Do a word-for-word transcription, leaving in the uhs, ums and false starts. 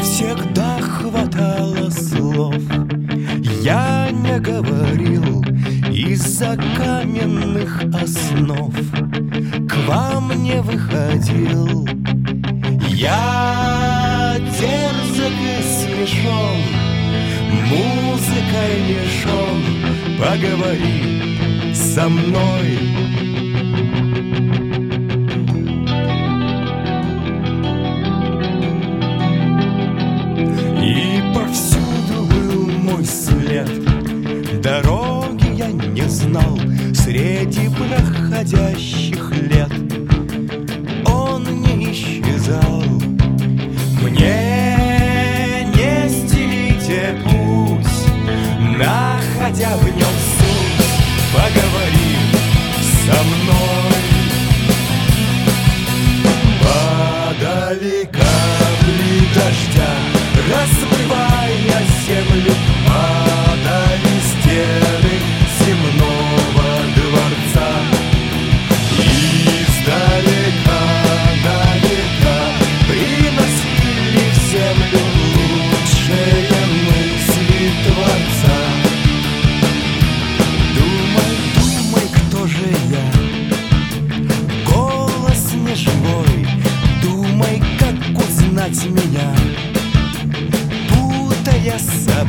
всегда хватало слов. Я не говорил из-за каменных основ, к вам не выходил. Я дерзок и смешон, музыкой лишен. Поговори со мной. И повсюду был мой след, дороги я не знал среди проходящих лет. Он не исчезал. Мне не стелите путь, находя в нем суть. Поговори со мной. Падали капли дождя, размывая землю, падали стены земного дворца. Издалека на века приносили в землю лучшие мысли Творца. Думай, думай, кто же я? Голос неживой. Думай, как узнать меня, путая собой.